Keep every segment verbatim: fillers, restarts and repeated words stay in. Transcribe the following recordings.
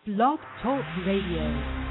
Blog Talk Radio.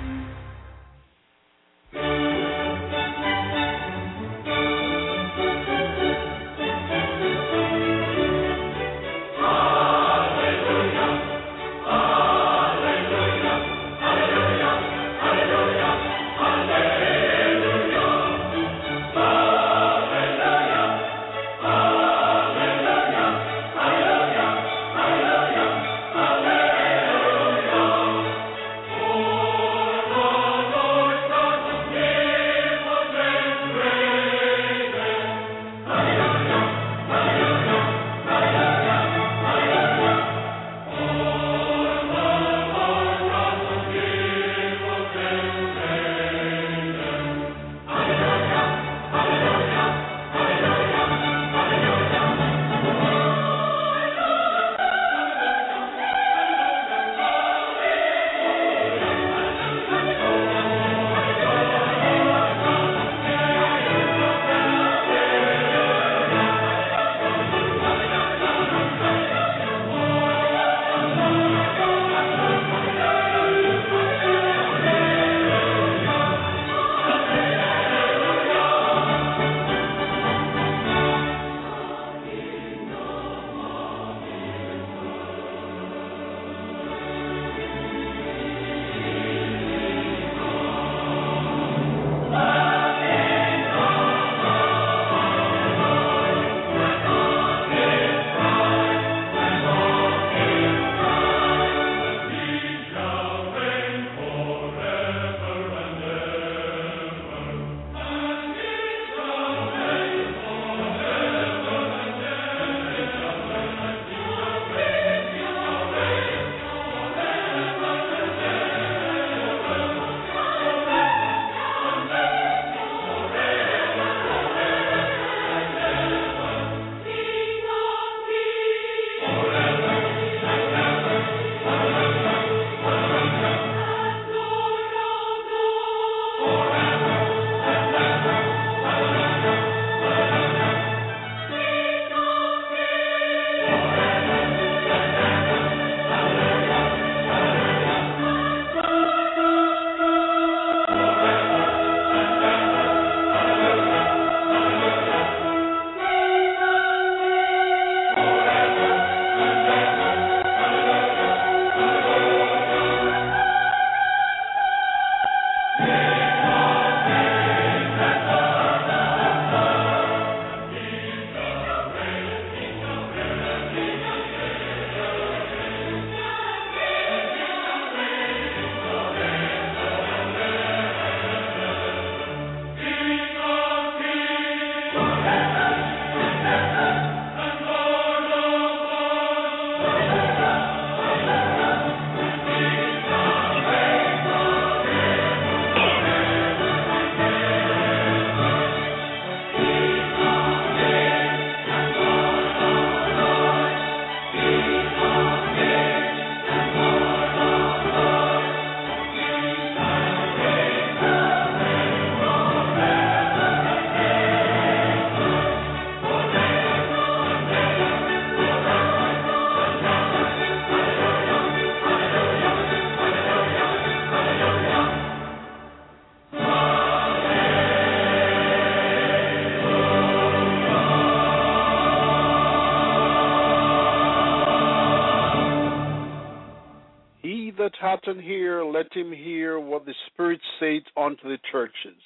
That hath an ear, let him hear what the Spirit saith unto the churches.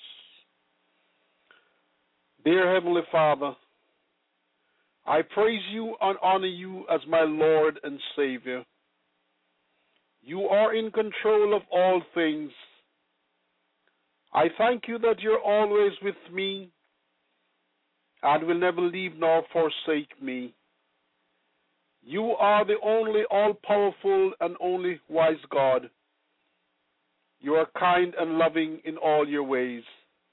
Dear Heavenly Father, I praise you and honor you as my Lord and Savior. You are in control of all things. I thank you that you're always with me and will never leave nor forsake me. You are the only all-powerful and only wise God. You are kind and loving in all your ways.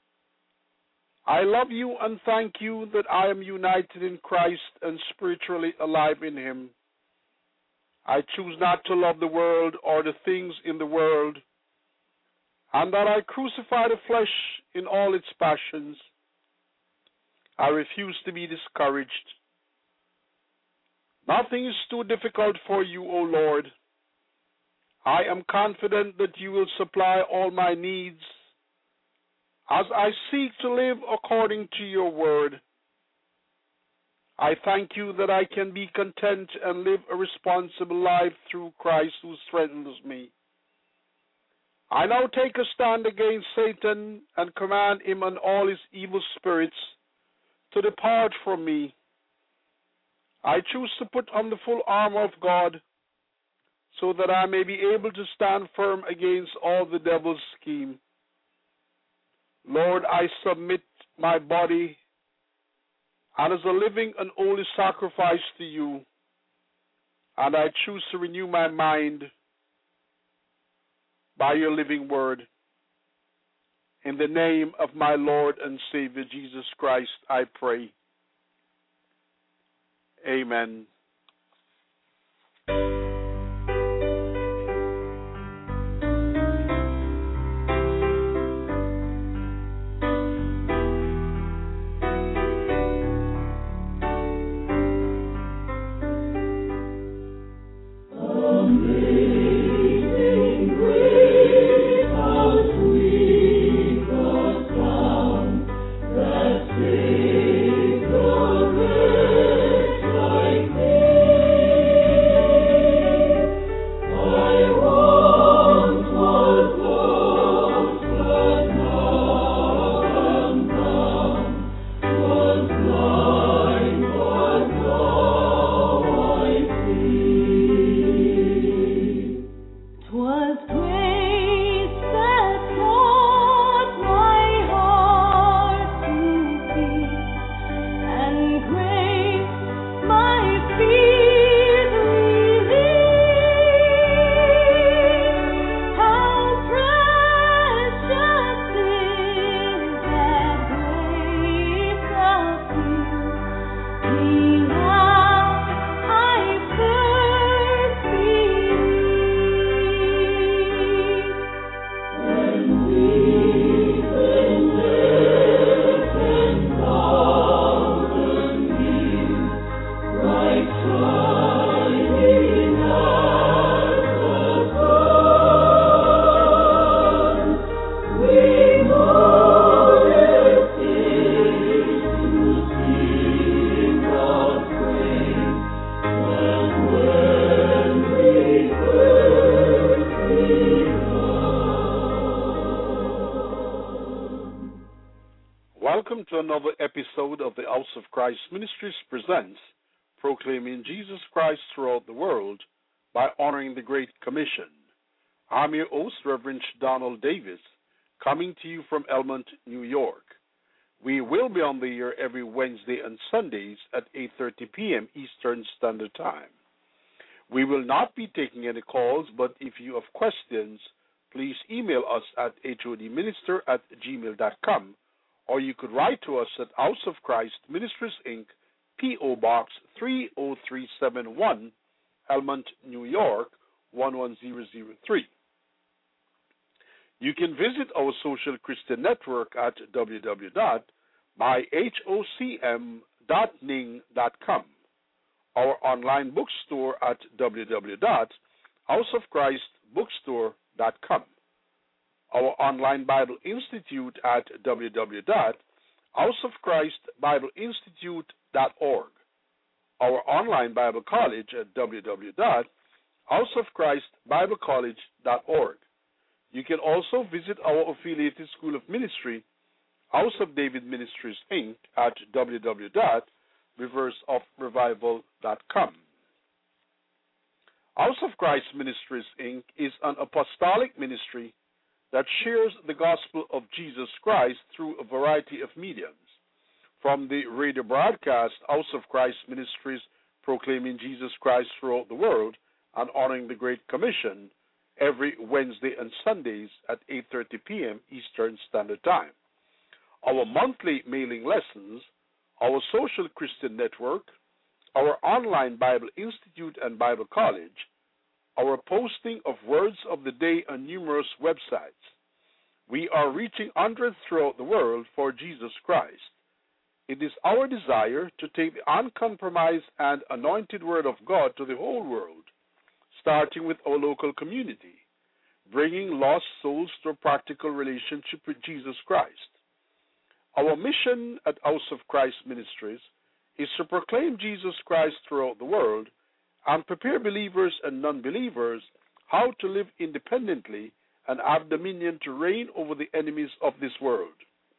I love you and thank you that I am united in Christ and spiritually alive in him. I choose not to love the world or the things in the world, and that I crucify the flesh in all its passions. I refuse to be discouraged. Nothing is too difficult for you, O Lord. I am confident that you will supply all my needs as I seek to live according to your word. I thank you that I can be content and live a responsible life through Christ who strengthens me. I now take a stand against Satan and command him and all his evil spirits to depart from me. I choose to put on the full armor of God so that I may be able to stand firm against all the devil's scheme. Lord, I submit my body and as a living and holy sacrifice to you, and I choose to renew my mind by your living word. In the name of my Lord and Savior Jesus Christ, I pray. Amen. Welcome to another episode of the House of Christ Ministries presents Proclaiming Jesus Christ Throughout the World by Honoring the Great Commission. I'm your host, Reverend Donald Davis, coming to you from Elmont, New York. We will be on the air every Wednesday and Sundays at eight thirty p.m. Eastern Standard Time. We will not be taking any calls, but if you have questions, please email us at hodminister at gmail dot com, or you could write to us at House of Christ Ministries, Incorporated, P O. Box three oh three seven one, Elmont, New York, one one zero zero three. You can visit our social Christian network at w w w dot my hocm dot ning dot com, our online bookstore at w w w dot house of christ bookstore dot com, our online Bible Institute at w w w dot house of christ bible institute dot org, our online Bible College at w w w dot house of christ bible college dot org. You can also visit our affiliated School of Ministry, House of David Ministries, Incorporated, at w w w dot rivers of revival dot com. House of Christ Ministries, Incorporated is an apostolic ministry that shares the gospel of Jesus Christ through a variety of mediums, from the radio broadcast House of Christ Ministries Proclaiming Jesus Christ Throughout the World and Honoring the Great Commission, every Wednesday and Sundays at eight thirty p.m. Eastern Standard Time, our monthly mailing lessons, our social Christian network, our online Bible Institute and Bible College, our posting of words of the day on numerous websites. We are reaching hundreds throughout the world for Jesus Christ. It is our desire to take the uncompromised and anointed word of God to the whole world, starting with our local community. bringing lost souls to a practical relationship with Jesus Christ. Our mission at House of Christ Ministries is to proclaim Jesus Christ throughout the world and prepare believers and non-believers how to live independently and have dominion to reign over the enemies of this world.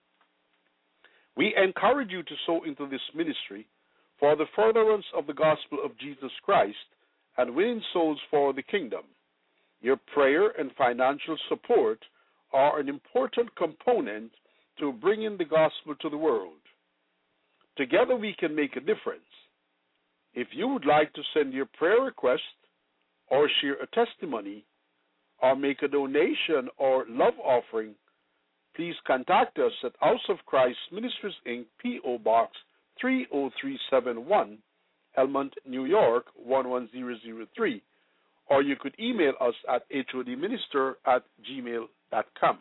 We encourage you to sow into this ministry for the furtherance of the gospel of Jesus Christ and winning souls for the kingdom. Your prayer and financial support are an important component to bringing the gospel to the world. Together we can make a difference. If you would like to send your prayer request or share a testimony or make a donation or love offering, please contact us at House of Christ Ministries, Incorporated, P O. Box three oh three seven one, Elmont, New York one one zero zero three, or you could email us at hodminister at gmail dot com.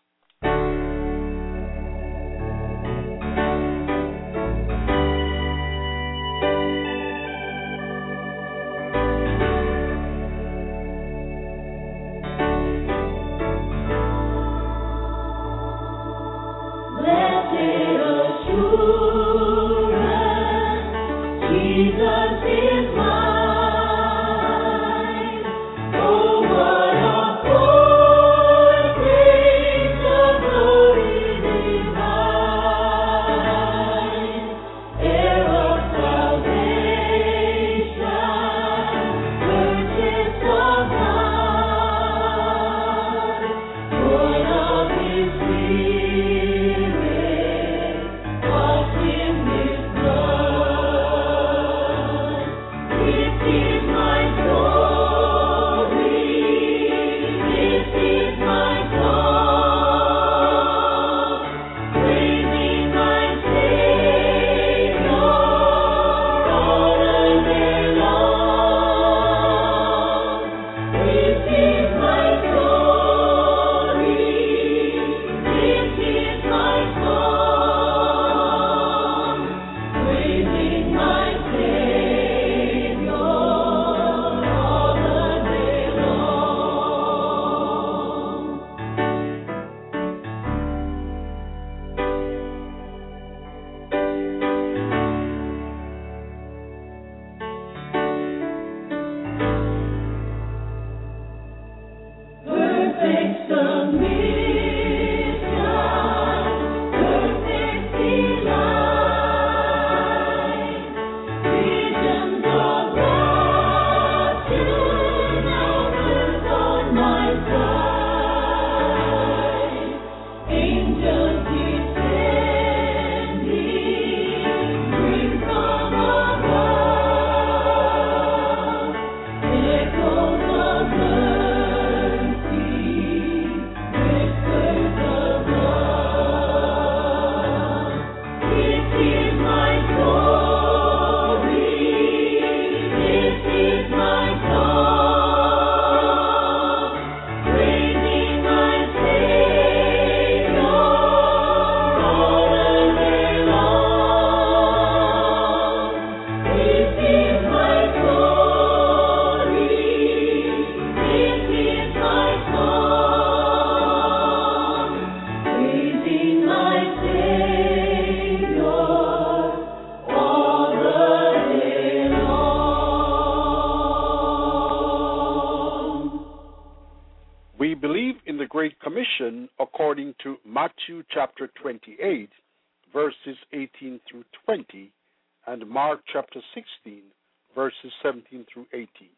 According to Matthew chapter twenty-eight, verses eighteen through twenty, and Mark chapter sixteen, verses seventeen through eighteen.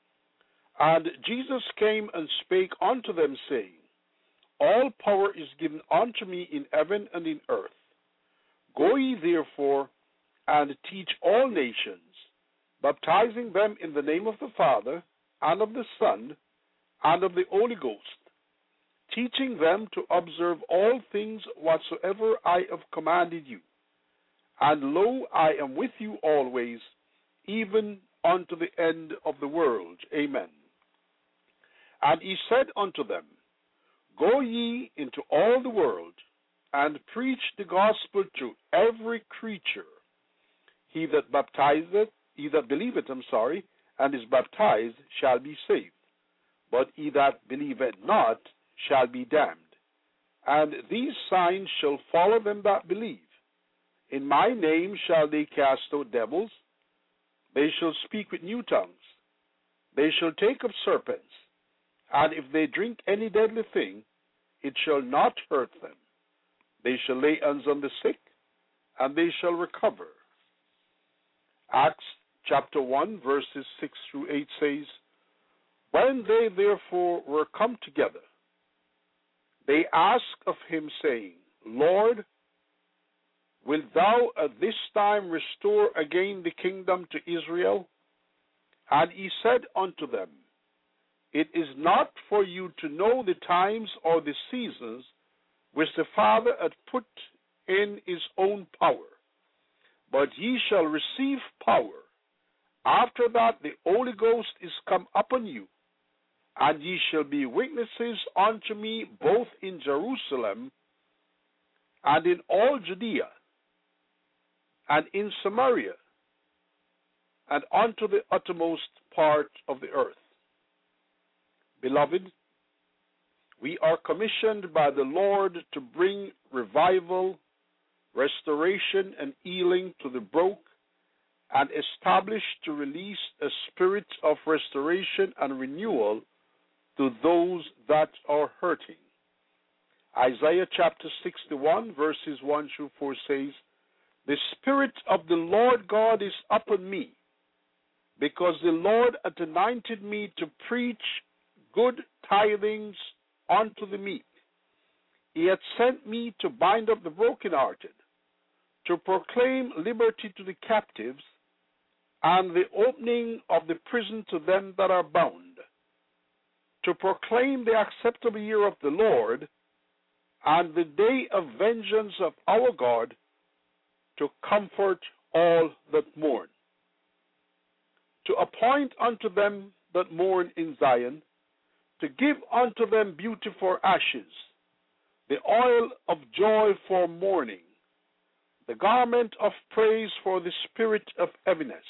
And Jesus came and spake unto them, saying, All power is given unto me in heaven and in earth. Go ye therefore and teach all nations, baptizing them in the name of the Father, and of the Son, and of the Holy Ghost, teaching them to observe all things whatsoever I have commanded you. And lo, I am with you always, even unto the end of the world. Amen. And he said unto them, Go ye into all the world, and preach the gospel to every creature. He that baptizeth, he that believeth, I'm sorry, and is baptized shall be saved, but he that believeth not shall be damned. And these signs shall follow them that believe. In my name shall they cast out devils. They shall speak with new tongues. They shall take up serpents. And if they drink any deadly thing, it shall not hurt them. They shall lay hands on the sick, and they shall recover. Acts chapter one, verses six through eight says, When they therefore were come together, they asked of him, saying, Lord, wilt thou at this time restore again the kingdom to Israel? And he said unto them, It is not for you to know the times or the seasons which the Father hath put in his own power, but ye shall receive power after that the Holy Ghost is come upon you, and ye shall be witnesses unto me both in Jerusalem and in all Judea and in Samaria and unto the uttermost part of the earth. Beloved, we are commissioned by the Lord to bring revival, restoration, and healing to the broke, and establish to release a spirit of restoration and renewal to those that are hurting. Isaiah chapter sixty-one, verses one through four says, The Spirit of the Lord God is upon me, because the Lord hath anointed me to preach good tidings unto the meek. He hath sent me to bind up the brokenhearted, to proclaim liberty to the captives, and the opening of the prison to them that are bound, to proclaim the acceptable year of the Lord, and the day of vengeance of our God, to comfort all that mourn, to appoint unto them that mourn in Zion, to give unto them beauty for ashes, the oil of joy for mourning, the garment of praise for the spirit of heaviness,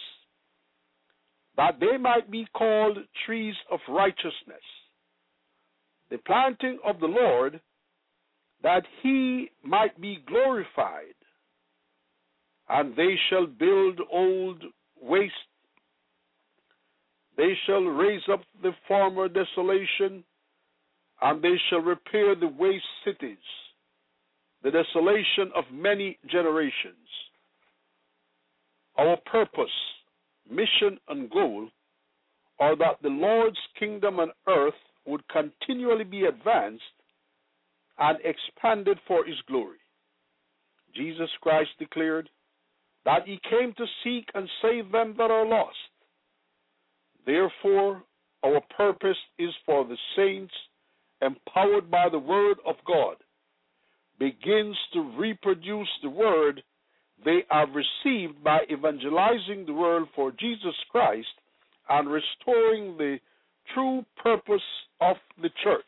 that they might be called trees of righteousness, the planting of the Lord, that he might be glorified. And they shall build old waste. They shall raise up the former desolation, and they shall repair the waste cities, the desolation of many generations. Our purpose, mission, and goal are that the Lord's kingdom on earth would continually be advanced and expanded for his glory. Jesus Christ declared that he came to seek and save them that are lost. Therefore, our purpose is for the saints, empowered by the word of God, begins to reproduce the word they have received by evangelizing the world for Jesus Christ and restoring the true purpose of the church.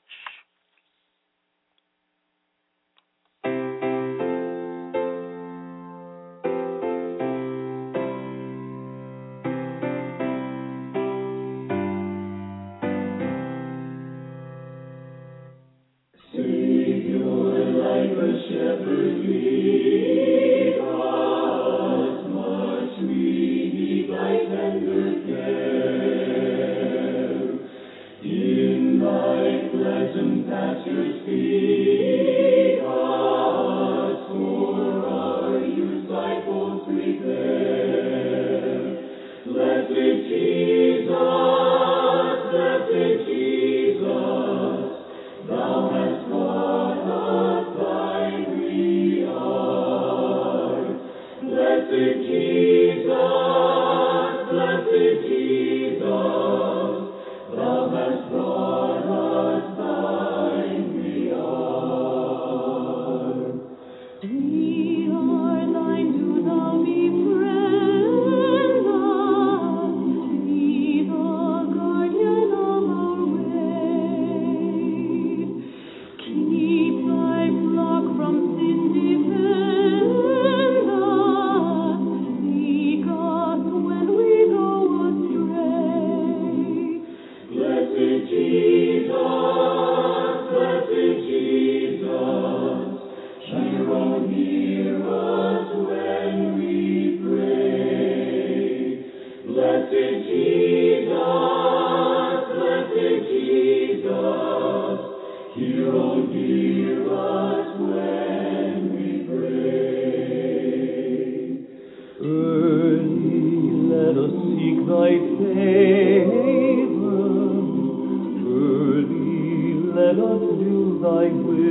Thou hast brought us thine we are. let us do thy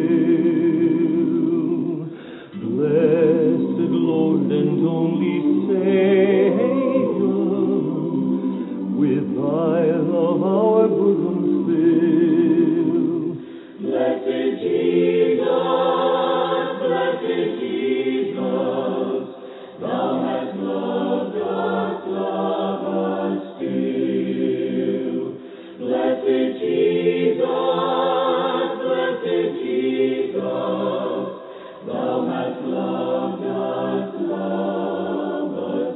will. Blessed Lord and only Savior, with thy love our bosoms fill. Blessed Jesus, blessed Jesus, thou hast loved us, love us still. Blessed Jesus, blessed Jesus, thou hast loved us, love us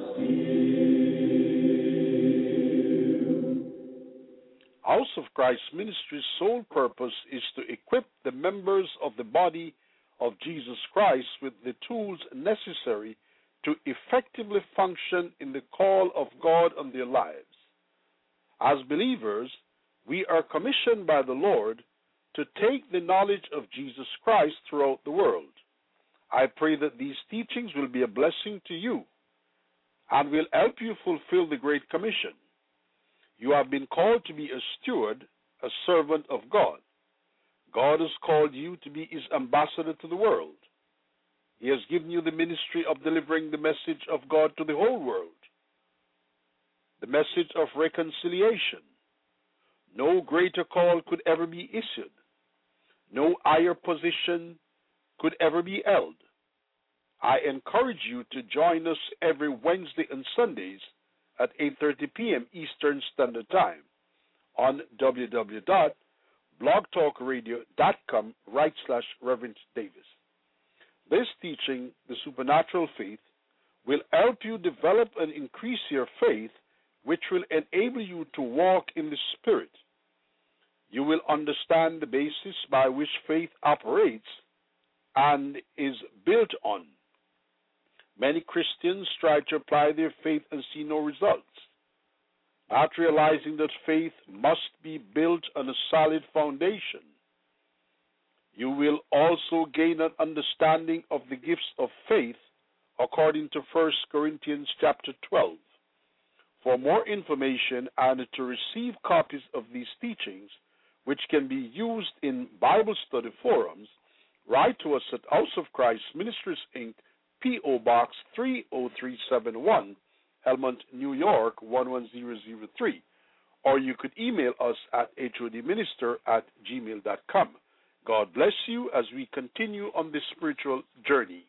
still. House of Christ Ministry's sole purpose is to equip the members of the body of Jesus Christ with the tools necessary to effectively function in the call of God on their lives. As believers, we are commissioned by the Lord to take the knowledge of Jesus Christ throughout the world. I pray that these teachings will be a blessing to you and will help you fulfill the Great Commission. You have been called to be a steward, a servant of God. God has called you to be his ambassador to the world. He has given you the ministry of delivering the message of God to the whole world, the message of reconciliation. No greater call could ever be issued. No higher position could ever be held. I encourage you to join us every Wednesday and Sundays at eight thirty p.m. Eastern Standard Time on w w w dot blog talk radio dot com right slash Reverend Davis. This teaching, The Supernatural Faith, will help you develop and increase your faith, which will enable you to walk in the Spirit. You will understand the basis by which faith operates and is built on. Many Christians try to apply their faith and see no results, not realizing that faith must be built on a solid foundation. You will also gain an understanding of the gifts of faith according to First Corinthians chapter twelve. For more information and to receive copies of these teachings, which can be used in Bible study forums, write to us at House of Christ Ministries, Incorporated, P O. Box three oh three seven one, Elmont, New York one one zero zero three, or you could email us at hodminister at gmail dot com. God bless you as we continue on this spiritual journey.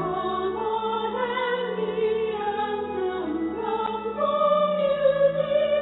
Music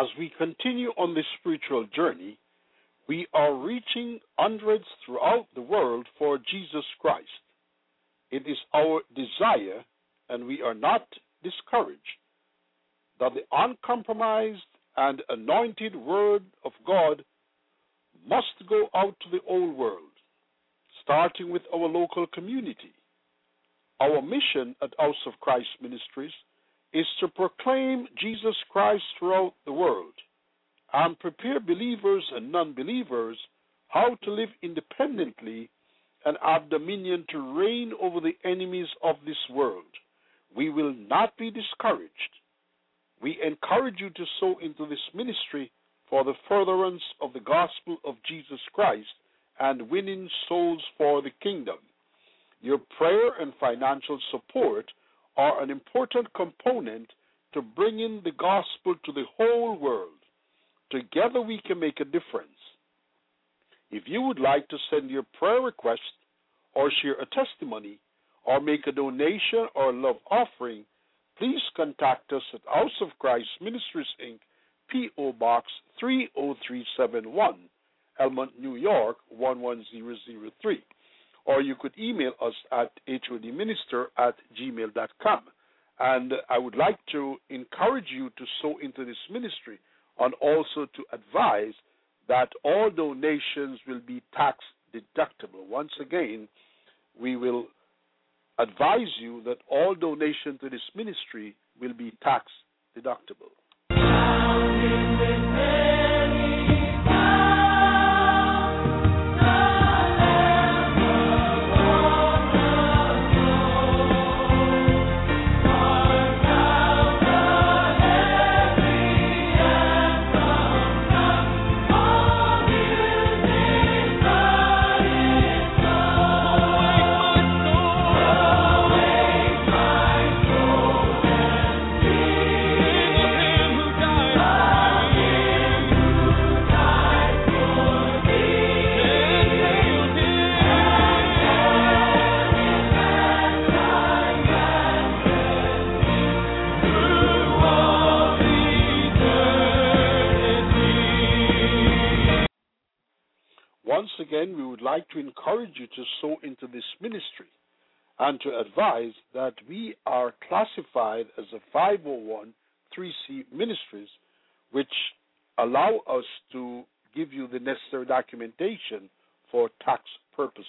As we continue on this spiritual journey, we are reaching hundreds throughout the world for Jesus Christ. It is our desire, and we are not discouraged, that the uncompromised and anointed Word of God must go out to the whole world, starting with our local community. Our mission at House of Christ Ministries is to proclaim Jesus Christ throughout the world and prepare believers and non-believers how to live independently and have dominion to reign over the enemies of this world. We will not be discouraged. We encourage you to sow into this ministry for the furtherance of the gospel of Jesus Christ and winning souls for the kingdom. Your prayer and financial support are an important component to bringing the gospel to the whole world. Together we can make a difference. If you would like to send your prayer request or share a testimony or make a donation or love offering, please contact us at House of Christ Ministries, Incorporated, P O. Box three oh three seven one, Elmont, New York one one zero zero three. Or you could email us at hodminister at gmail dot com. And I would like to encourage you to sow into this ministry and also to advise that all donations will be tax deductible. Once again, we will advise you that all donation to this ministry will be tax deductible. Once again, we would like to encourage you to sow into this ministry and to advise that we are classified as a five oh one c ministries, which allow us to give you the necessary documentation for tax purposes.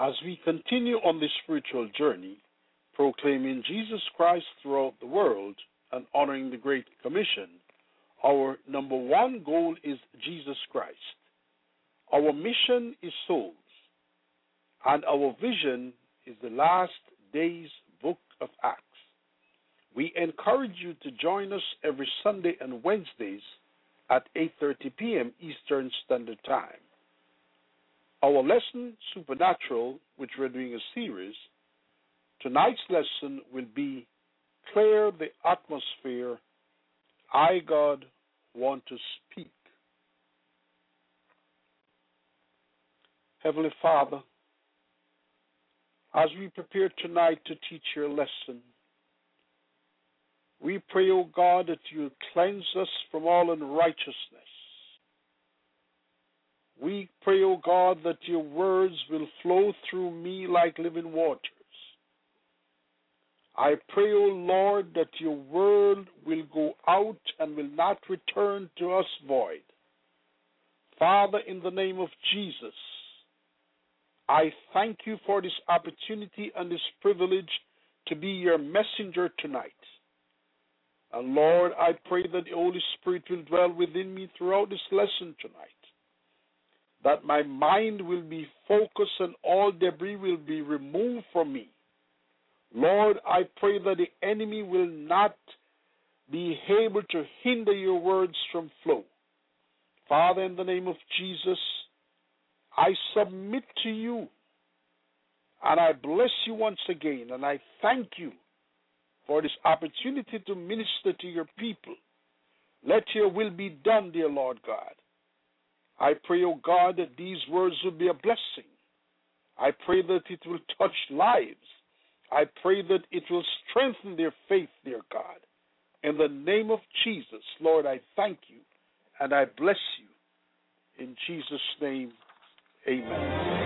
As we continue on this spiritual journey, proclaiming Jesus Christ throughout the world and honoring the Great Commission, our number one goal is Jesus Christ. Our mission is souls, and our vision is the last days book of Acts. We encourage you to join us every Sunday and Wednesdays at eight thirty p.m. Eastern Standard Time. Our lesson, Supernatural, which we're doing a series, tonight's lesson will be Clear the Atmosphere, I, God, Want to Speak. Heavenly Father, as we prepare tonight to teach your lesson, we pray, O God, that you cleanse us from all unrighteousness. We pray, O God, that your words will flow through me like living waters. I pray, O Lord, that your word will go out and will not return to us void. Father, in the name of Jesus, I thank you for this opportunity and this privilege to be your messenger tonight. And Lord, I pray that the Holy Spirit will dwell within me throughout this lesson tonight, that my mind will be focused and all debris will be removed from me. Lord, I pray that the enemy will not be able to hinder your words from flow. Father, in the name of Jesus, I submit to you, and I bless you once again, and I thank you for this opportunity to minister to your people. Let your will be done, dear Lord God. I pray, O God, that these words will be a blessing. I pray that it will touch lives. I pray that it will strengthen their faith, dear God. In the name of Jesus, Lord, I thank you and I bless you. In Jesus' name, amen.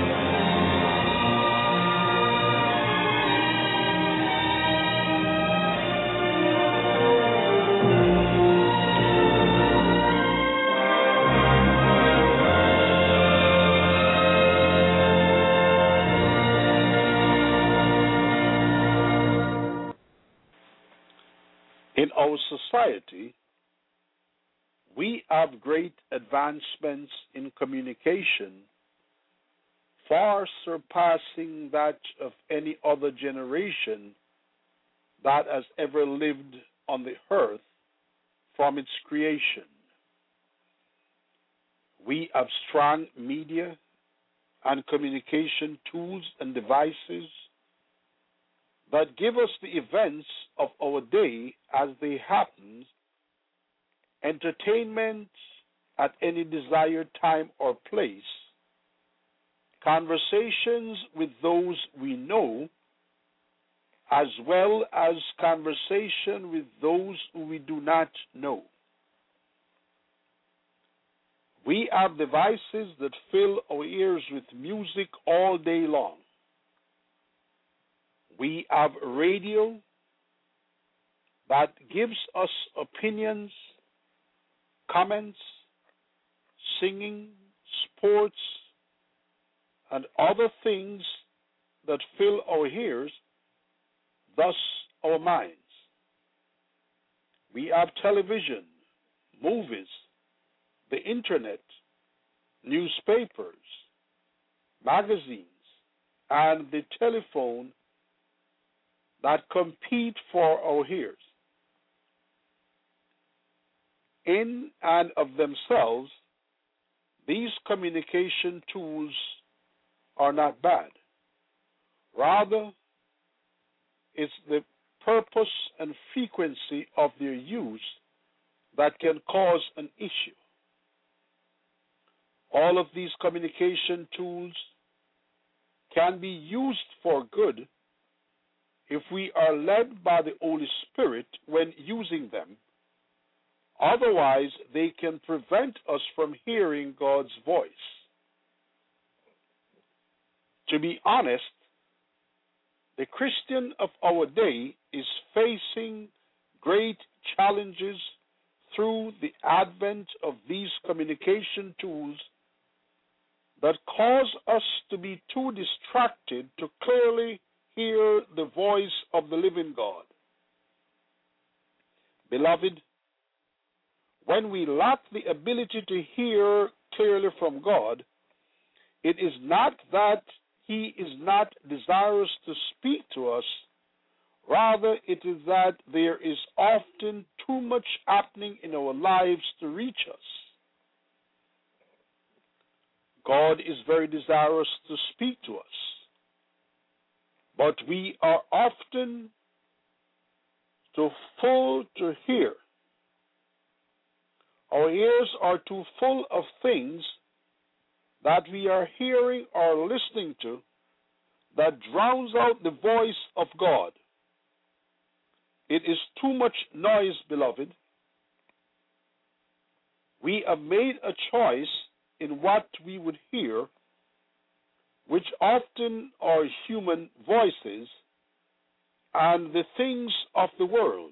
In our society, we have great advancements in communication, far surpassing that of any other generation that has ever lived on the earth from its creation. We have strong media and communication tools and devices that give us the events of our day as they happen, entertainment at any desired time or place, conversations with those we know, as well as conversation with those who we do not know. We have devices that fill our ears with music all day long. We have radio that gives us opinions, comments, singing, sports, and other things that fill our ears, thus our minds. We have television, movies, the internet, newspapers, magazines, and the telephone that compete for our ears. In and of themselves, these communication tools are not bad. Rather, it's the purpose and frequency of their use that can cause an issue. All of these communication tools can be used for good if we are led by the Holy Spirit when using them. Otherwise, they can prevent us from hearing God's voice. To be honest, the Christian of our day is facing great challenges through the advent of these communication tools that cause us to be too distracted to clearly hear the voice of the living God. Beloved, when we lack the ability to hear clearly from God, it is not that He is not desirous to speak to us. Rather, it is that there is often too much happening in our lives to reach us. God is very desirous to speak to us, but we are often too full to hear. Our ears are too full of things that we are hearing or listening to that drowns out the voice of God. It is too much noise, beloved. We have made a choice in what we would hear, which often are human voices and the things of the world.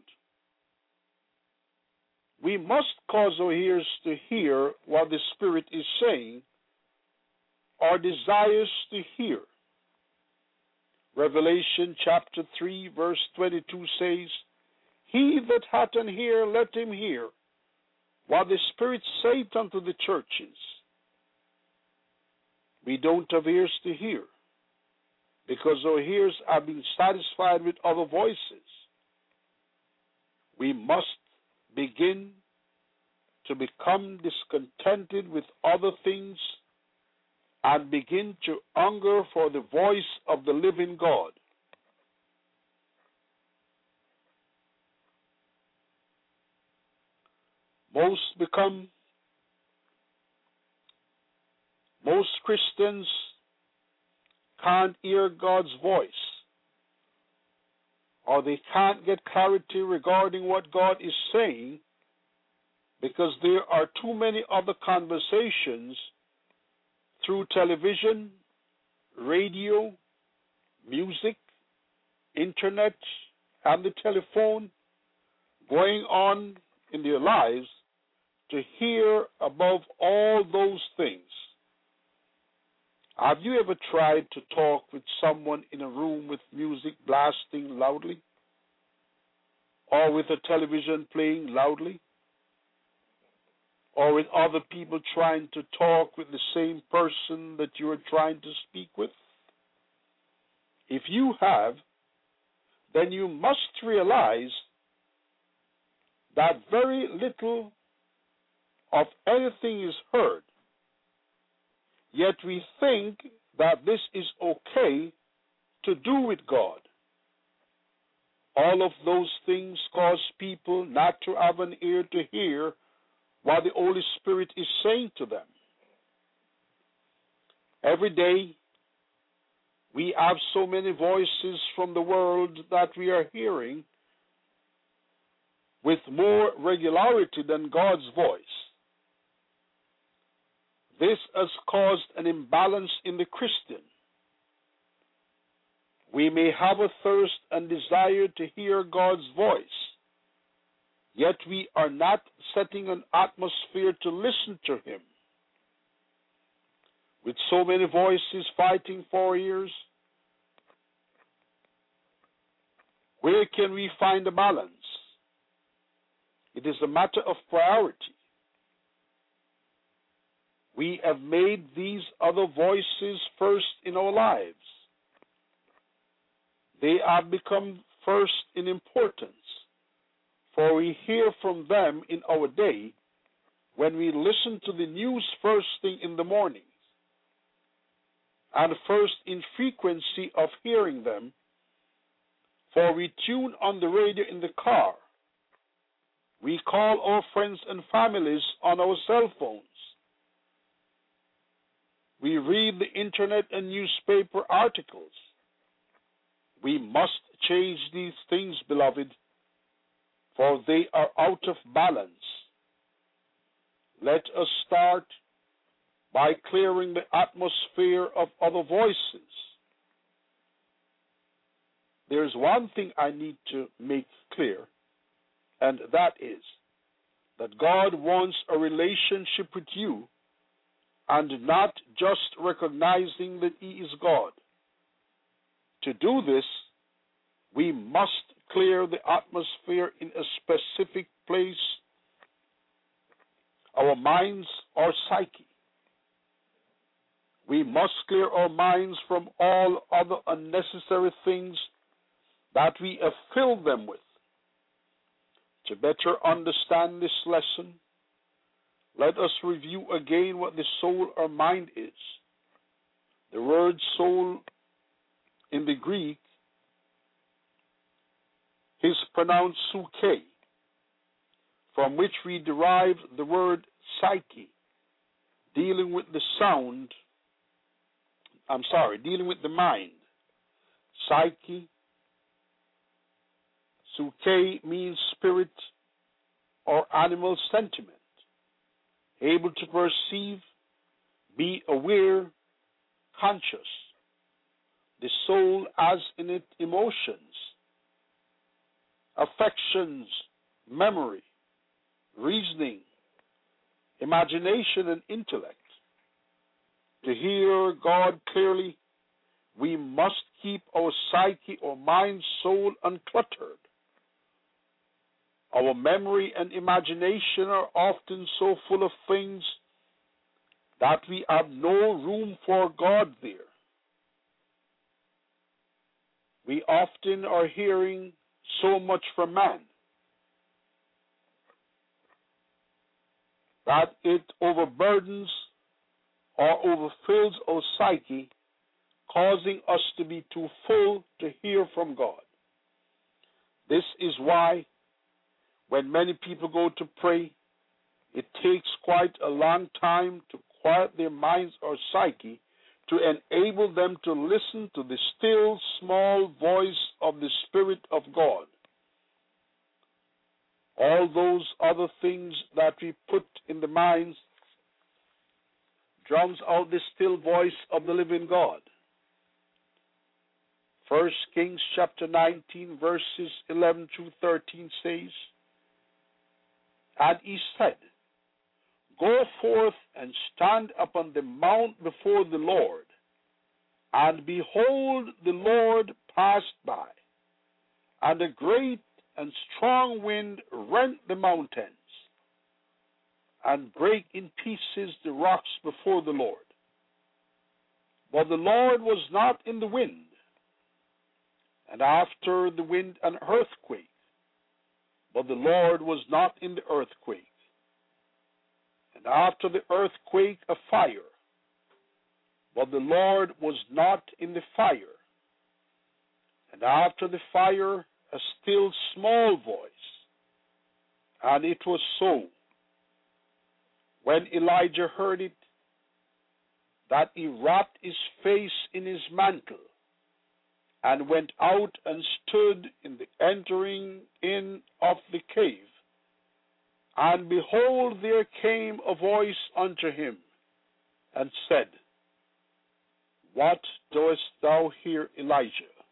We must cause our ears to hear what the Spirit is saying or desires to hear. Revelation chapter three verse twenty-two says, "He that hath an ear, let him hear what the Spirit saith unto the churches." We don't have ears to hear because our ears have been satisfied with other voices. We must begin to become discontented with other things and begin to hunger for the voice of the living God. Most become, most Christians can't hear God's voice, or they can't get clarity regarding what God is saying because there are too many other conversations through television, radio, music, internet, and the telephone going on in their lives to hear above all those things. Have you ever tried to talk with someone in a room with music blasting loudly? Or with a television playing loudly? Or with other people trying to talk with the same person that you are trying to speak with? If you have, then you must realize that very little of anything is heard. Yet we think that this is okay to do with God. All of those things cause people not to have an ear to hear what the Holy Spirit is saying to them. Every day, we have so many voices from the world that we are hearing with more regularity than God's voice. This has caused an imbalance in the Christian. We may have a thirst and desire to hear God's voice, yet we are not setting an atmosphere to listen to Him. With so many voices fighting for our ears, where can we find a balance? It is a matter of priority. We have made these other voices first in our lives. They have become first in importance, for we hear from them in our day when we listen to the news first thing in the morning, and first in frequency of hearing them, for we tune on the radio in the car. We call our friends and families on our cell phones. We read the internet and newspaper articles. We must change these things, beloved, for they are out of balance. Let us start by clearing the atmosphere of other voices. There's one thing I need to make clear, and that is that God wants a relationship with you and not just recognizing that He is God. To do this, we must clear the atmosphere in a specific place, our minds or psyche. We must clear our minds from all other unnecessary things that we have filled them with. To better understand this lesson, let us review again what the soul or mind is. The word soul in the Greek is pronounced psyche, from which we derive the word psyche, dealing with the sound, I'm sorry, dealing with the mind. Psyche, psyche means spirit or animal sentiment, able to perceive, be aware, conscious. The soul has in it emotions, affections, memory, reasoning, imagination, and intellect. To hear God clearly, we must keep our psyche or mind, soul uncluttered. Our memory and imagination are often so full of things that we have no room for God there. We often are hearing so much from man that it overburdens or overfills our psyche, causing us to be too full to hear from God. This is why when many people go to pray, it takes quite a long time to quiet their minds or psyche to enable them to listen to the still small voice of the Spirit of God. All those other things that we put in the minds drowns out the still voice of the living God. First Kings chapter nineteen, verses eleven through thirteen says, "And he said, Go forth and stand upon the mount before the Lord. And behold, the Lord passed by, and a great and strong wind rent the mountains, and brake in pieces the rocks before the Lord. But the Lord was not in the wind, and after the wind an earthquake, but the Lord was not in the earthquake. And after the earthquake a fire, but the Lord was not in the fire. And after the fire a still small voice. And it was so, when Elijah heard it, that he wrapped his face in his mantle, and went out and stood in the entering in of the cave. And behold, there came a voice unto him, and said, What doest thou here, Elijah?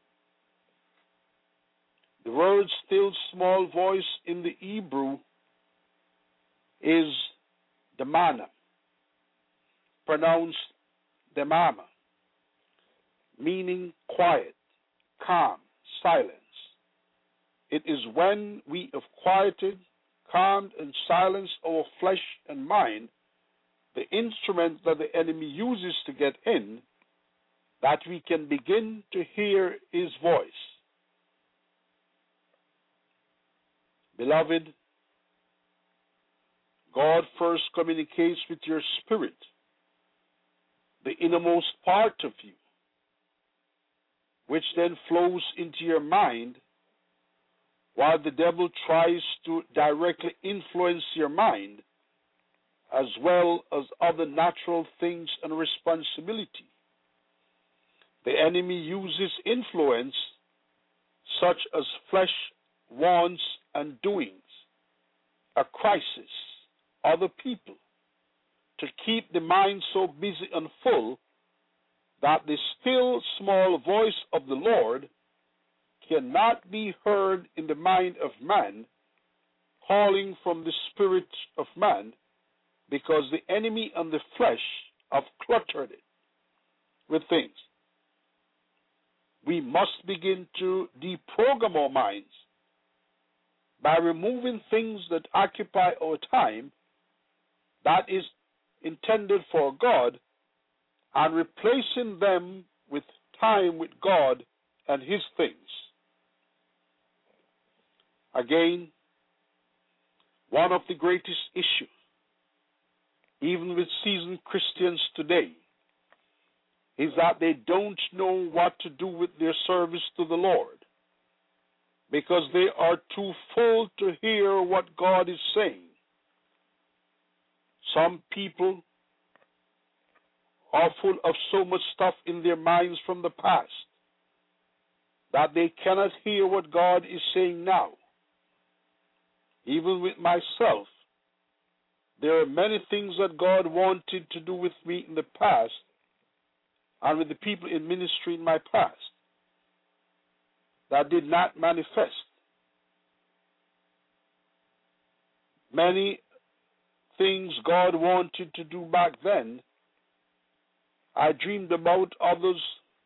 The word still small voice in the Hebrew is damana, pronounced damama, meaning quiet, calm, silence. It is when we have quieted, calmed, and silenced our flesh and mind, the instrument that the enemy uses to get in, that we can begin to hear his voice. Beloved, God first communicates with your spirit, the innermost part of you, which then flows into your mind, while the devil tries to directly influence your mind, as well as other natural things and responsibility. The enemy uses influence such as flesh, wants, and doings, a crisis, other people, to keep the mind so busy and full that the still small voice of the Lord cannot be heard in the mind of man, calling from the spirit of man, because the enemy and the flesh have cluttered it with things. We must begin to deprogram our minds by removing things that occupy our time that is intended for God and replacing them with time with God and His things. Again, one of the greatest issues, even with seasoned Christians today, is that they don't know what to do with their service to the Lord because they are too full to hear what God is saying. Some people are full of so much stuff in their minds from the past that they cannot hear what God is saying now. Even with myself, there are many things that God wanted to do with me in the past and with the people in ministry in my past that did not manifest. Many things God wanted to do back then, I dreamed about, others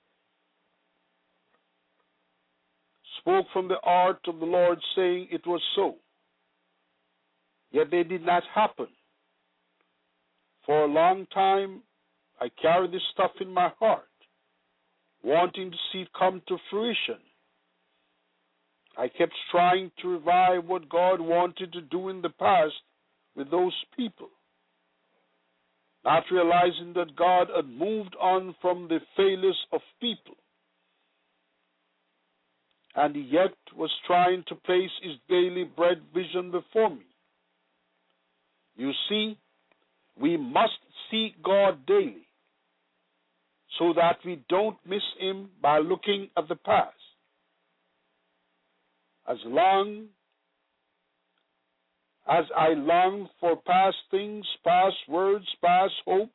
spoke from the heart of the Lord saying it was so. Yet they did not happen. For a long time, I carried this stuff in my heart, wanting to see it come to fruition. I kept trying to revive what God wanted to do in the past with those people, not realizing that God had moved on from the failures of people, and He yet was trying to place His daily bread vision before me. You see, we must seek God daily so that we don't miss Him by looking at the past. As long as I long for past things, past words, past hope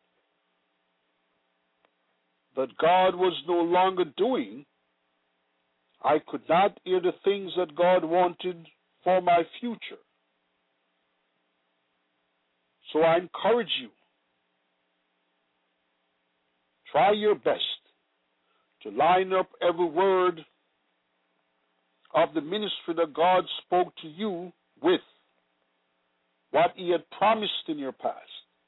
that God was no longer doing, I could not hear the things that God wanted for my future. So I encourage you, try your best to line up every word of the ministry that God spoke to you with what He had promised in your past.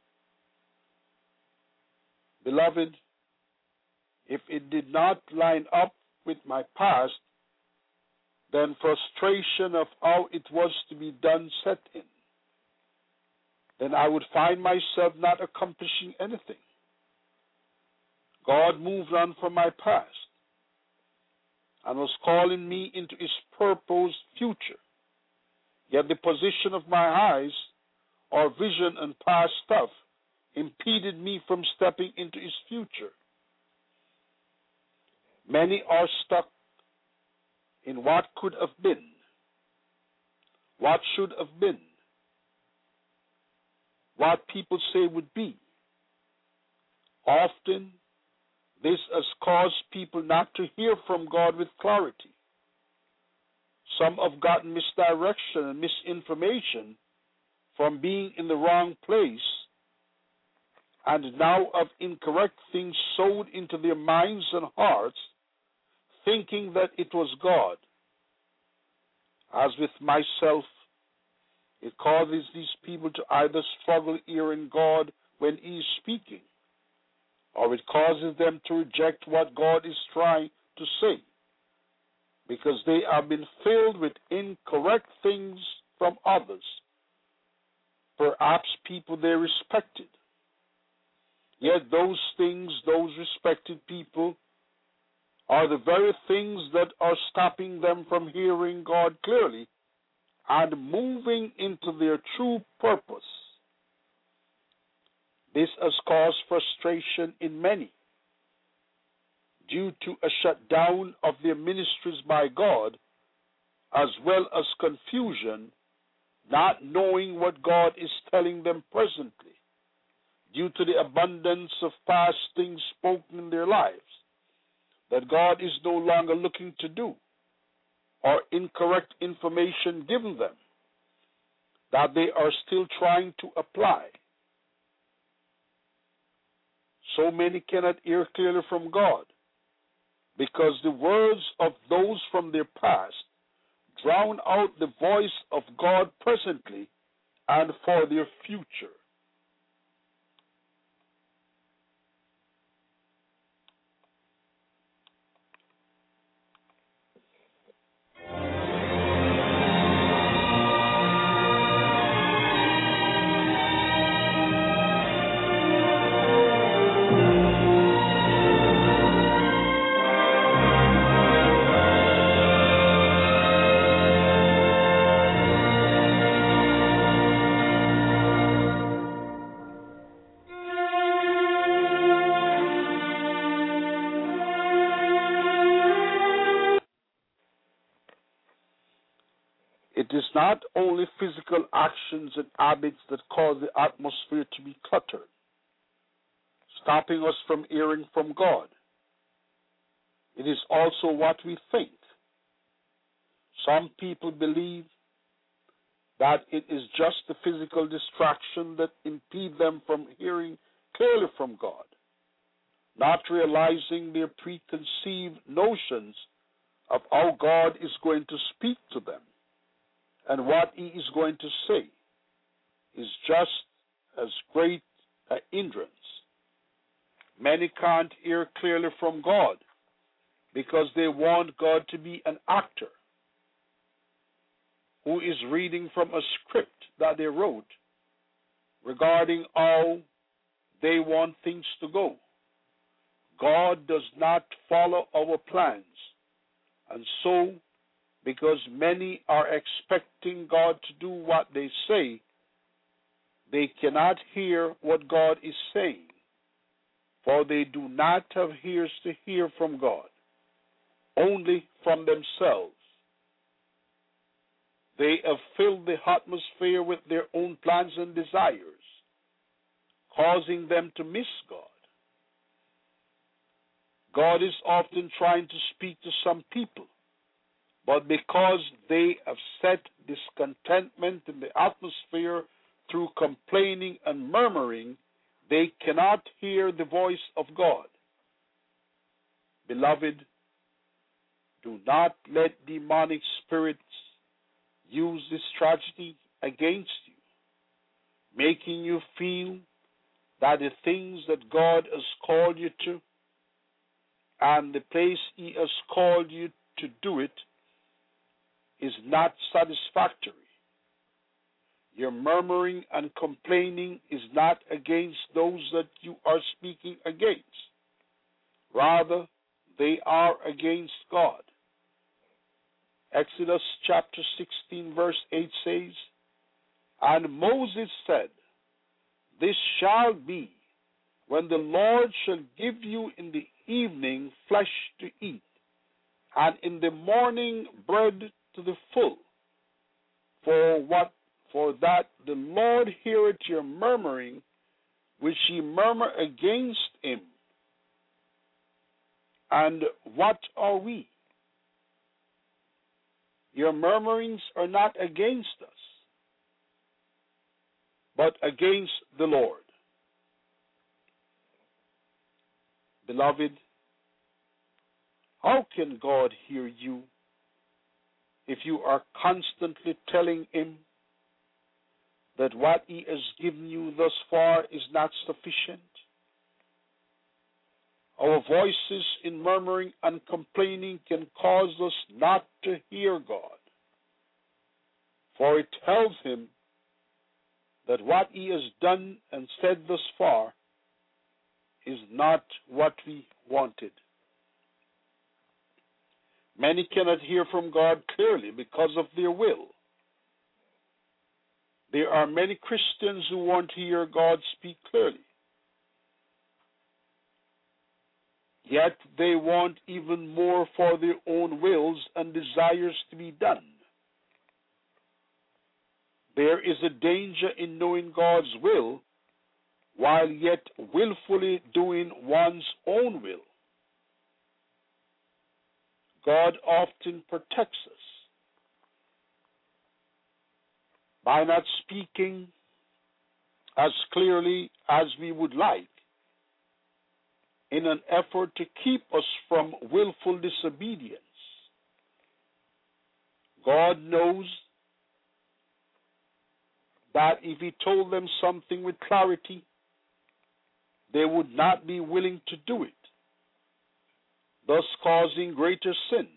Beloved, if it did not line up with my past, then frustration of how it was to be done set in. Then I would find myself not accomplishing anything. God moved on from my past and was calling me into His purposed future. Yet the position of my eyes or vision and past stuff impeded me from stepping into His future. Many are stuck in what could have been, what should have been, what people say would be. Often, this has caused people not to hear from God with clarity. Some have gotten misdirection and misinformation from being in the wrong place and now have incorrect things sowed into their minds and hearts, thinking that it was God. As with myself, it causes these people to either struggle hearing God when He is speaking, or it causes them to reject what God is trying to say, because they have been filled with incorrect things from others, perhaps people they respected. Yet those things, those respected people, are the very things that are stopping them from hearing God clearly and moving into their true purpose. This has caused frustration in many due to a shutdown of their ministries by God, as well as confusion, not knowing what God is telling them presently, due to the abundance of past things spoken in their lives that God is no longer looking to do, or incorrect information given them that they are still trying to apply. So many cannot hear clearly from God because the words of those from their past drown out the voice of God presently and for their future. It is not only physical actions and habits that cause the atmosphere to be cluttered, stopping us from hearing from God. It is also what we think. Some people believe that it is just the physical distraction that impede them from hearing clearly from God, not realizing their preconceived notions of how God is going to speak to them and what He is going to say is just as great a hindrance. Many can't hear clearly from God because they want God to be an actor who is reading from a script that they wrote regarding how they want things to go. God does not follow our plans, and so because many are expecting God to do what they say, they cannot hear what God is saying, for they do not have ears to hear from God, only from themselves. They have filled the atmosphere with their own plans and desires, causing them to miss God. God is often trying to speak to some people, but because they have set discontentment in the atmosphere through complaining and murmuring, they cannot hear the voice of God. Beloved, do not let demonic spirits use this tragedy against you, making you feel that the things that God has called you to and the place He has called you to do it is not satisfactory. Your murmuring and complaining is not against those that you are speaking against. Rather, they are against God. Exodus chapter sixteen verse eight says, "And Moses said, This shall be when the Lord shall give you in the evening flesh to eat, and in the morning bread to the full. For what? For that the Lord heareth your murmuring, which ye murmur against Him. And what are we? Your murmurings are not against us, but against the Lord." Beloved, how can God hear you if you are constantly telling Him that what He has given you thus far is not sufficient? Our voices in murmuring and complaining can cause us not to hear God, for it tells Him that what He has done and said thus far is not what we wanted. Many cannot hear from God clearly because of their will. There are many Christians who want to hear God speak clearly, yet they want even more for their own wills and desires to be done. There is a danger in knowing God's will while yet willfully doing one's own will. God often protects us by not speaking as clearly as we would like, in an effort to keep us from willful disobedience. God knows that if he told them something with clarity, they would not be willing to do it, thus causing greater sin.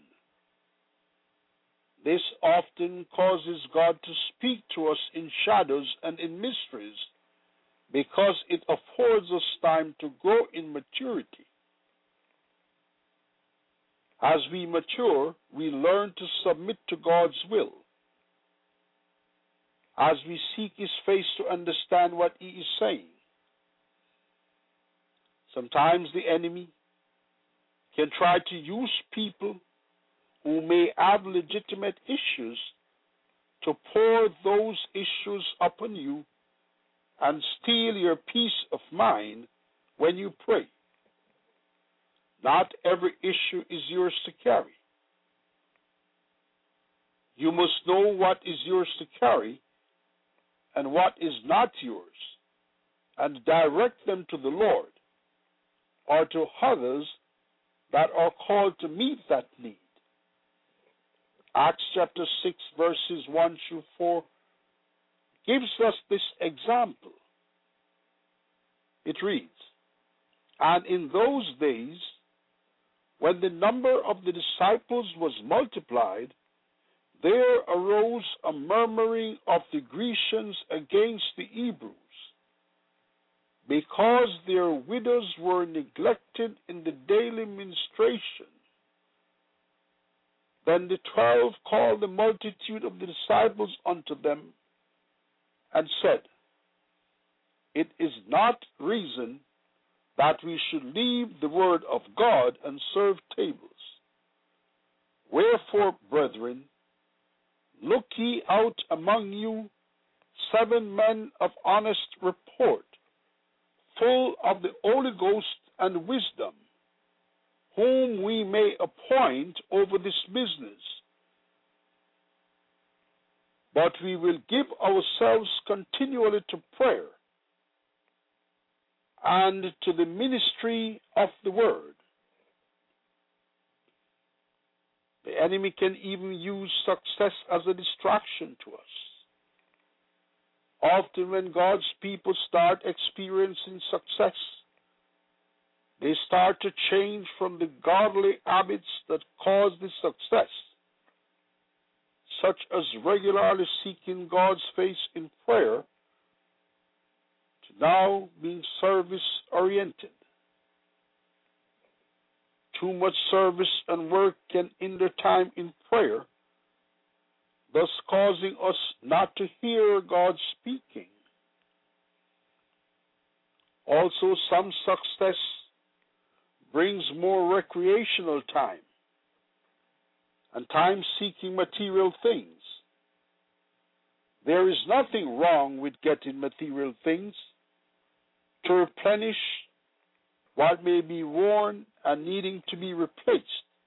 This often causes God to speak to us in shadows and in mysteries, because it affords us time to grow in maturity. As we mature, we learn to submit to God's will. As we seek his face to understand what he is saying. Sometimes the enemy can try to use people who may have legitimate issues to pour those issues upon you and steal your peace of mind when you pray. Not every issue is yours to carry. You must know what is yours to carry and what is not yours, and direct them to the Lord or to others that are called to meet that need. Acts chapter six, verses one through four gives us this example. It reads, "And in those days, when the number of the disciples was multiplied, there arose a murmuring of the Grecians against the Hebrews, because their widows were neglected in the daily ministration. Then the twelve called the multitude of the disciples unto them, and said, It is not reason that we should leave the word of God and serve tables. Wherefore, brethren, look ye out among you seven men of honest report, full of the Holy Ghost and wisdom, whom we may appoint over this business. But we will give ourselves continually to prayer and to the ministry of the word." The enemy can even use success as a distraction to us. Often when God's people start experiencing success, they start to change from the godly habits that cause the success, such as regularly seeking God's face in prayer, to now being service-oriented. Too much service and work can hinder time in prayer, thus causing us not to hear God speaking. Also, some success brings more recreational time and time seeking material things. There is nothing wrong with getting material things to replenish what may be worn and needing to be replaced.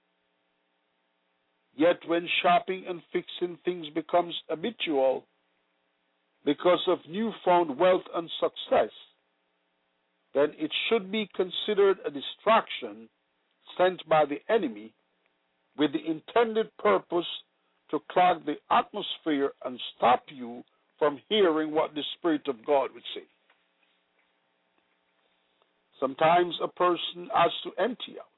Yet when shopping and fixing things becomes habitual because of newfound wealth and success, then it should be considered a distraction sent by the enemy with the intended purpose to clog the atmosphere and stop you from hearing what the Spirit of God would say. Sometimes a person has to empty out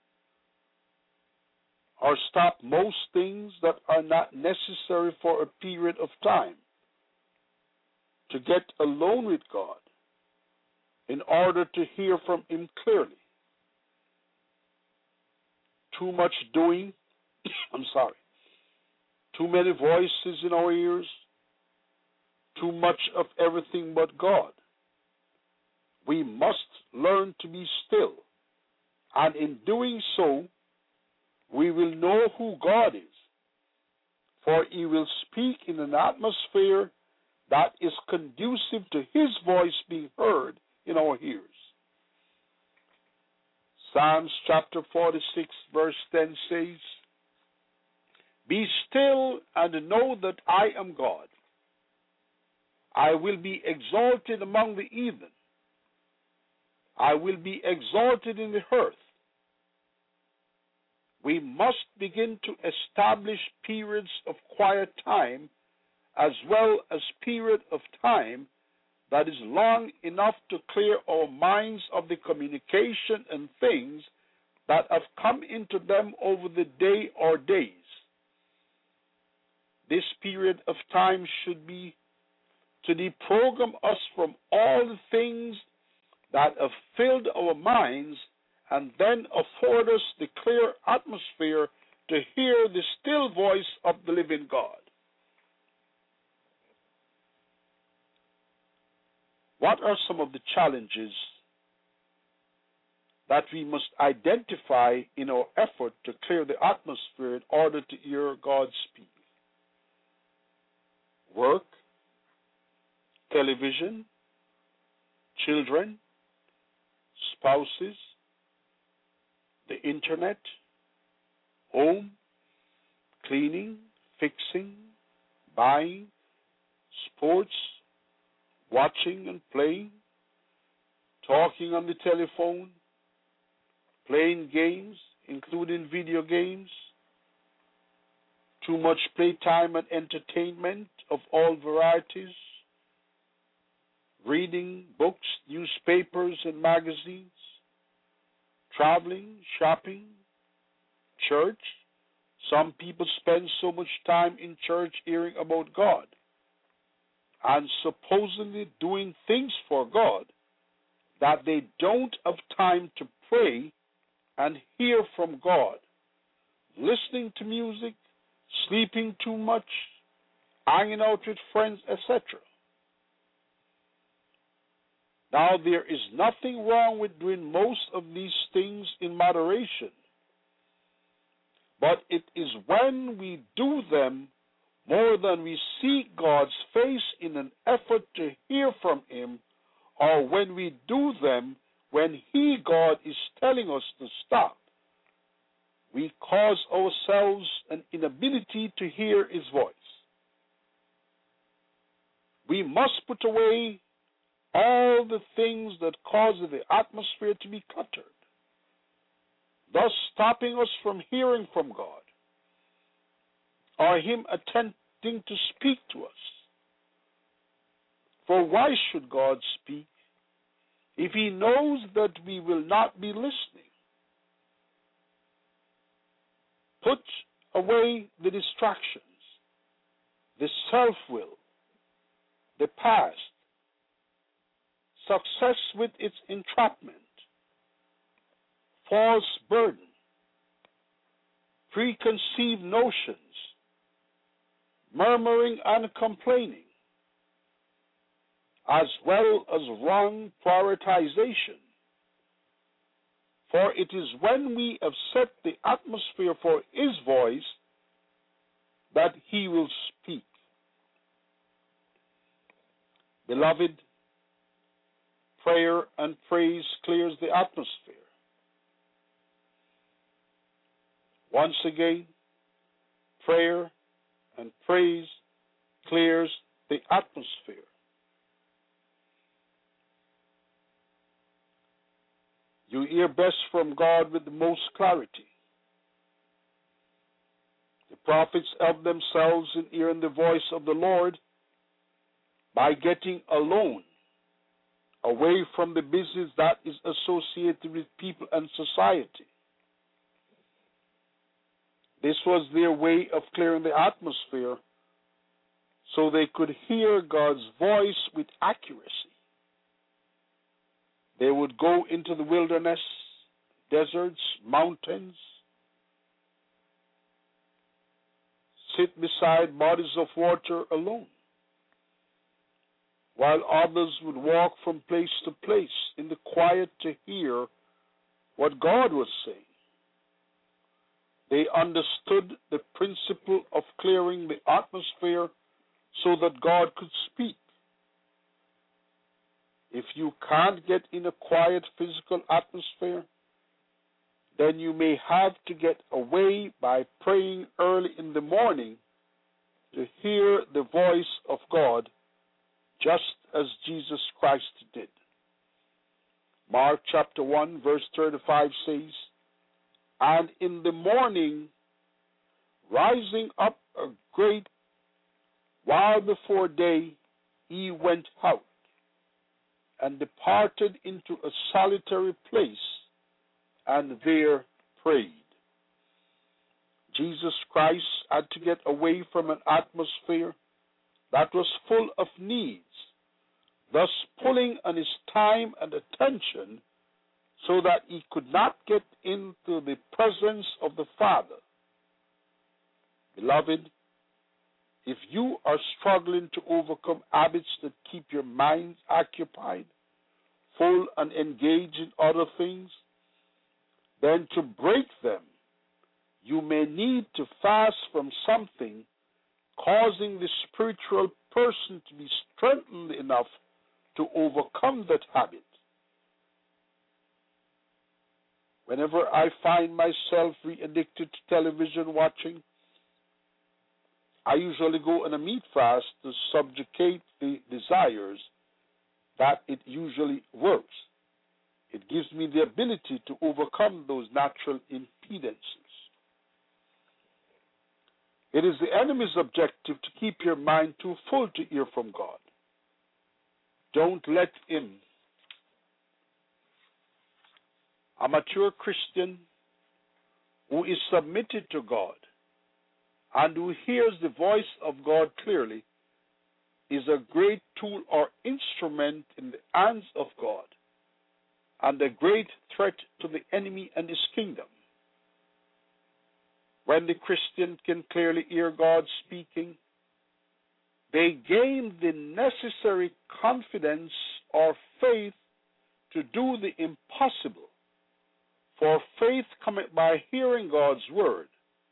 or stop most things that are not necessary for a period of time to get alone with God in order to hear from Him clearly. Too much doing, I'm sorry, too many voices in our ears, too much of everything but God. We must learn to be still, and in doing so, we will know who God is, for He will speak in an atmosphere that is conducive to His voice being heard in our ears. Psalms chapter forty-six, verse ten says, "Be still and know that I am God. I will be exalted among the heathen. I will be exalted in the earth. We must begin to establish periods of quiet time as well as period of time that is long enough to clear our minds of the communication and things that have come into them over the day or days. This period of time should be to deprogram us from all the things that have filled our minds and then afford us the clear atmosphere to hear the still voice of the living God. What are some of the challenges that we must identify in our effort to clear the atmosphere in order to hear God speak? Work, television, children, spouses, the internet, home, cleaning, fixing, buying, sports, watching and playing, talking on the telephone, playing games, including video games, too much playtime and entertainment of all varieties, reading books, newspapers, and magazines, traveling, shopping, church. Some people spend so much time in church hearing about God and supposedly doing things for God that they don't have time to pray and hear from God, listening to music, sleeping too much, hanging out with friends, et cetera. Now, there is nothing wrong with doing most of these things in moderation, but it is when we do them more than we seek God's face in an effort to hear from Him, or when we do them when He, God, is telling us to stop, we cause ourselves an inability to hear His voice. We must put away all the things that cause the atmosphere to be cluttered, thus stopping us from hearing from God or Him attempting to speak to us. For why should God speak if He knows that we will not be listening? Put away the distractions, the self-will, the past, success with its entrapment, false burden, preconceived notions, murmuring and complaining, as well as wrong prioritization. For it is when we have set the atmosphere for His voice that He will speak. Beloved, prayer and praise clears the atmosphere. Once again, prayer and praise clears the atmosphere. You hear best from God with the most clarity. The prophets help themselves in hearing the voice of the Lord by getting alone, away from the business that is associated with people and society. This was their way of clearing the atmosphere so they could hear God's voice with accuracy. They would go into the wilderness, deserts, mountains, sit beside bodies of water alone, while others would walk from place to place in the quiet to hear what God was saying. They understood the principle of clearing the atmosphere so that God could speak. If you can't get in a quiet physical atmosphere, then you may have to get away by praying early in the morning to hear the voice of God, just as Jesus Christ did. Mark chapter one, verse thirty-five says, "And in the morning, rising up a great while before day, he went out and departed into a solitary place, and there prayed." Jesus Christ had to get away from an atmosphere that was full of needs, thus pulling on his time and attention so that he could not get into the presence of the Father. Beloved, if you are struggling to overcome habits that keep your mind occupied, full and engaged in other things, then to break them, you may need to fast from something, causing the spiritual person to be strengthened enough to overcome that habit. Whenever I find myself re-addicted to television watching, I usually go on a meat fast to subjugate the desires that it usually works. It gives me the ability to overcome those natural impedances. It is the enemy's objective to keep your mind too full to hear from God. Don't let him. A mature Christian who is submitted to God and who hears the voice of God clearly is a great tool or instrument in the hands of God and a great threat to the enemy and his kingdom. When the Christian can clearly hear God speaking, they gain the necessary confidence or faith to do the impossible. For faith cometh by hearing God's word.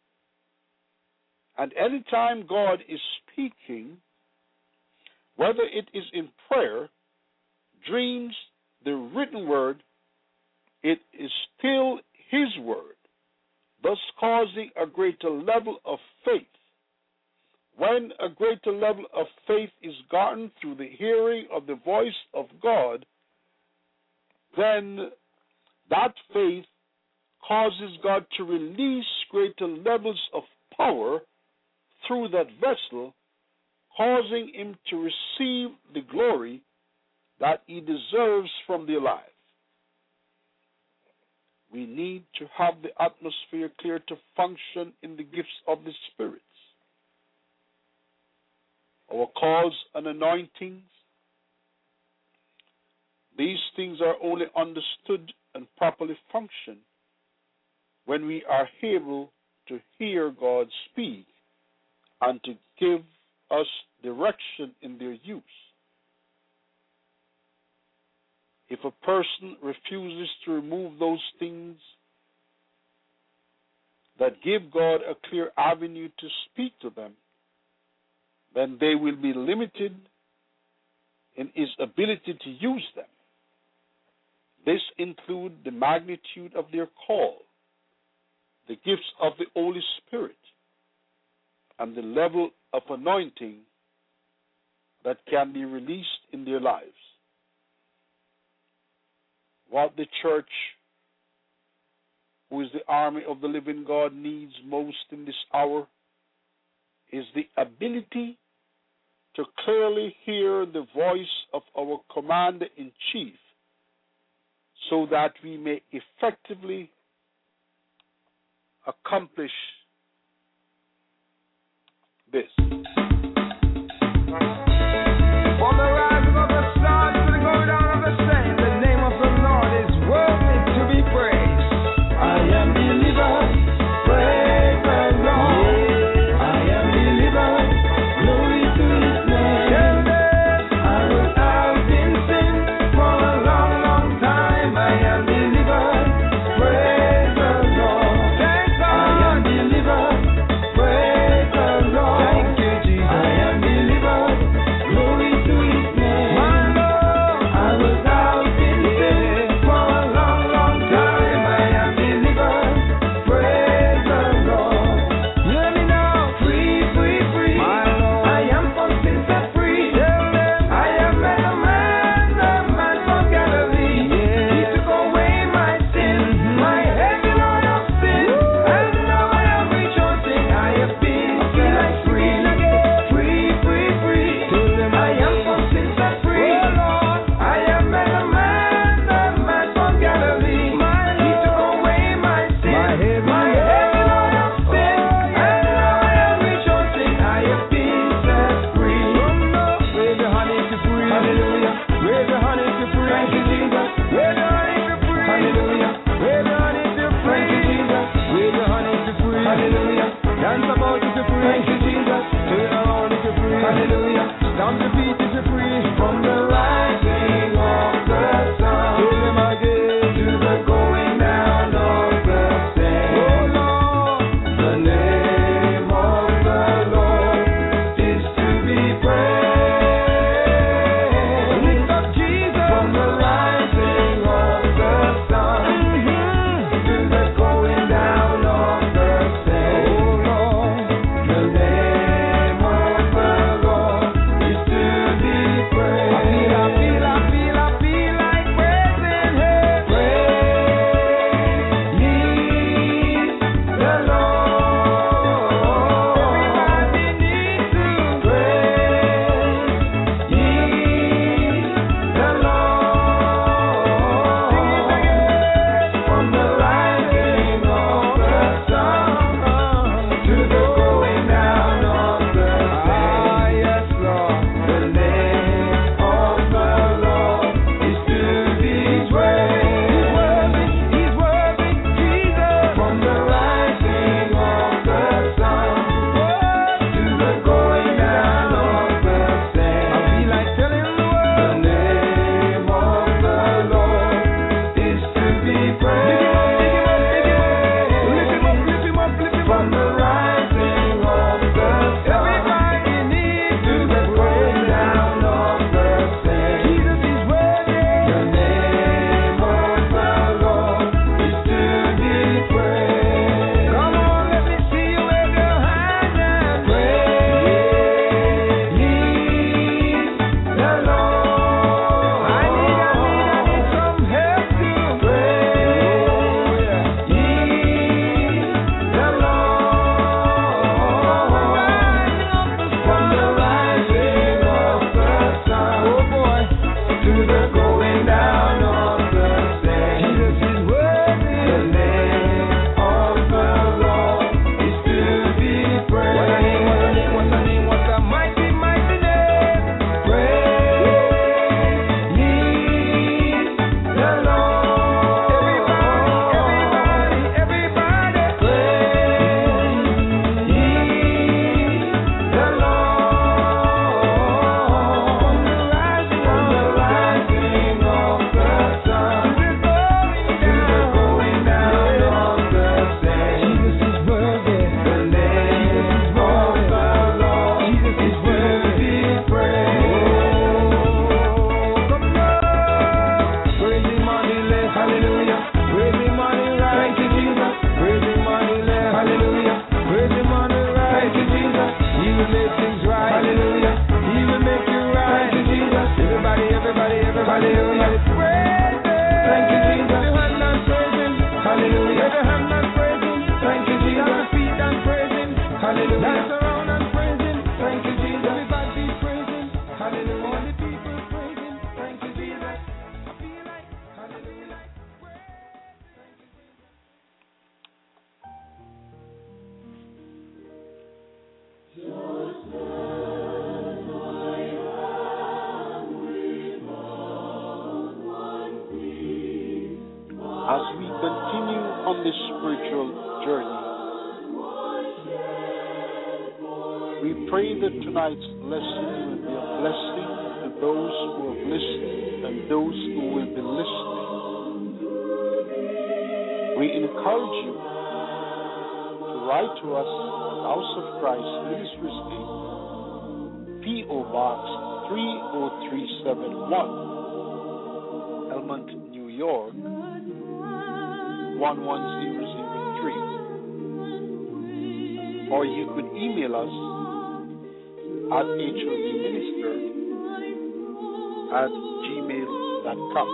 And anytime God is speaking, whether it is in prayer, dreams, the written word, it is still his word, thus causing a greater level of faith. When a greater level of faith is gotten through the hearing of the voice of God, then that faith causes God to release greater levels of power through that vessel, causing him to receive the glory that he deserves from the alive. We need to have the atmosphere clear to function in the gifts of the spirits. Our calls and anointings, these things are only understood and properly function when we are able to hear God speak and to give us direction in their use. If a person refuses to remove those things that give God a clear avenue to speak to them, then they will be limited in his ability to use them. This includes the magnitude of their call, the gifts of the Holy Spirit, and the level of anointing that can be released in their lives. What the church, who is the army of the living God, needs most in this hour is the ability to clearly hear the voice of our Commander-in-Chief so that we may effectively accomplish this. From the rising of the sun to the going down of the same, the name of the Lord is worthy to be praised. I am delivered, praise the Lord. I am delivered, glory to his name. I was out in sin for a long, long time. I am delivered, praise the Lord. I am delivered. you're free. Hallelujah. Dance about if you're free. Thank you, Jesus. Turn around if you're free. Hallelujah. Stomp your feet if you're free. From the rising of the sun. Tell him again. To the going down of the same. Oh Lord. The name of the Lord is to be praised. Lift up Jesus. From the rising of the sun. Mm-hmm. To the going down of the same. Oh Lord. The name of the Lord is to be praised. I feel, I feel, I feel, I feel like praising Him. Praise ye the Lord. Everybody needs to praise ye the Lord. Sing it again. From the rising of the sun to the going down of the same. Ah, yes, Lord. The name of the Lord is to be praised. He's worthy, He's worthy, Jesus. From the rising of the sun to the going down of the same. I feel like telling the world. The name of the Lord is to be praised. Lift him up, lift him up, lift him up, lift him up. From the rising of the sun. Everybody needs to the going down of the same. Jesus is worthy. The name of the Lord is to be praised. Come on, let me see you wave your hand and praise ye the Lord. I need, I need, I need some help to praise ye the Lord. From the rising of the sun, oh boy, to the going down of the same. Jesus is worthy. The name of the Lord is to be praised. What a name, what a name, what a name, what a mighty, mighty name. Praise ye the Lord. Everybody, everybody, everybody. Praise ye the Lord. From the rising, from the rising of the sun to the going down of the same. Jesus is worthy. The name of the Lord is to be praised. Come on. Praise Him on the left, hallelujah. Praise Him on the right, thank you, Jesus. Praise Him on the left, hallelujah. Praise Him on the right, thank you, Jesus. He will make things right, hallelujah. He will make you right, thank you, Jesus. Everybody, everybody, everybody, everybody, praise Him. Thank you, Jesus. With your hand and praise Him, hallelujah. With your hand and praise Him, thank you, Jesus. With your feet and praise Him, hallelujah. Dance around and praise Him, thank you, Jesus. Everybody praise Him, hallelujah. All the people praise Him, thank you, Jesus. I feel like, hallelujah, praise. Thank you, Jesus. As we continue on this spiritual journey, we pray that tonight's lesson will be a blessing to those who have listened and those who will be listening. We encourage you to write to us at House of Christ Ministries Incorporated, P O Box three oh three seven one, Elmont, New York one one zero zero three. Or you could email us at hodminister at gmail dot com.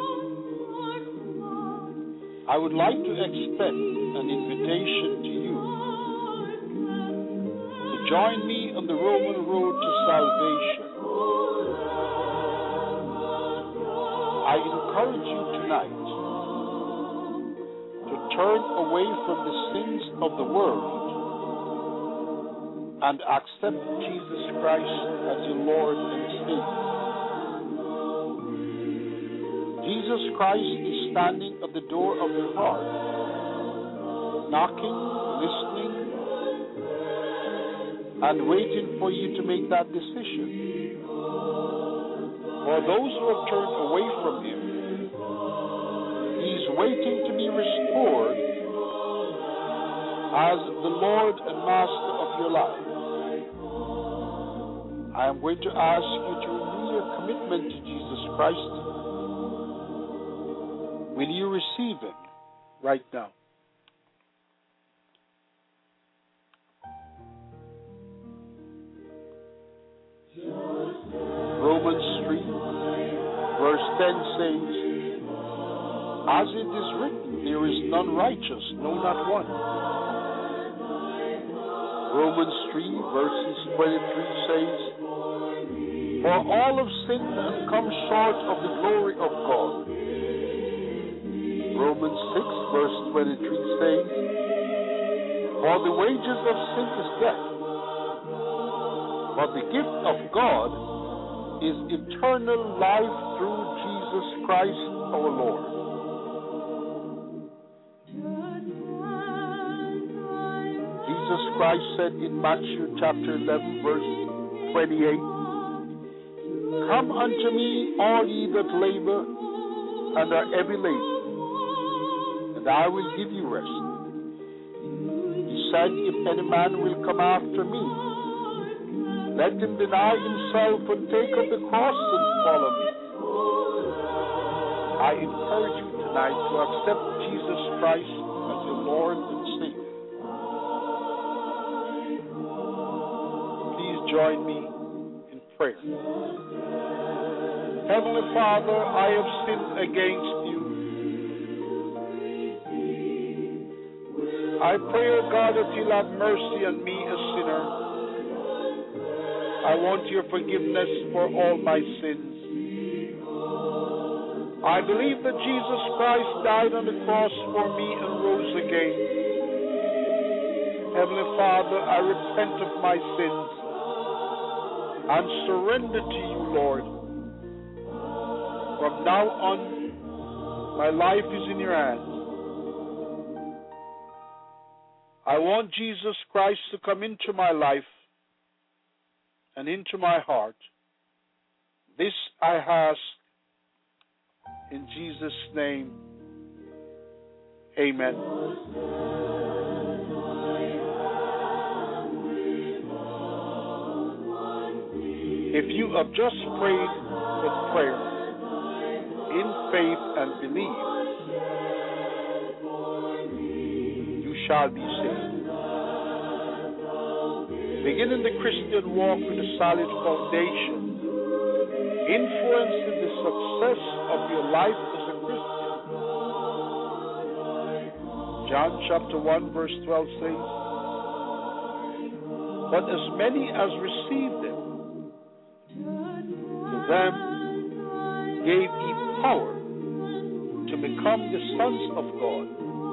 I would like to extend an invitation to you to join me on the Roman road to salvation. I encourage you tonight to turn away from the sins of the world and accept Jesus Christ as your Lord and Savior. Jesus Christ is standing at the door of your heart, knocking, listening, and waiting for you to make that decision. For those who have turned away from him, he's waiting to be restored as the Lord and Master of your life. I am going to ask you to renew your commitment to Jesus Christ. Will you receive him right now? Romans three, verse ten says, as it is written, there is none righteous, no, not one. Romans three, verses twenty-three says, for all have sinned and come short of the glory of God. Romans six, verse twenty-three says, for the wages of sin is death, but the gift of God is eternal life through Jesus Christ our Lord. Jesus Christ said in Matthew chapter eleven, verse twenty-eight, come unto me, all ye that labor and are heavy laden, and I will give you rest. He said, if any man will come after me, let him deny himself and take up the cross and follow me. I encourage you tonight to accept Jesus Christ as your Lord and Savior. Please join me in prayer. Heavenly Father, I have sinned against you. I pray, O God, that you'll have mercy on me, a sinner. I want your forgiveness for all my sins. I believe that Jesus Christ died on the cross for me and rose again. Heavenly Father, I repent of my sins and surrender to you, Lord. From now on, my life is in your hands. I want Jesus Christ to come into my life and into my heart. This I ask in Jesus' name. Amen. If you have just prayed that prayer in faith and believe, you shall be saved. Beginning the Christian walk with a solid foundation, influencing the success of your life as a Christian. John chapter one, verse twelve says, but as many as received him, to them gave he power to become the sons of God,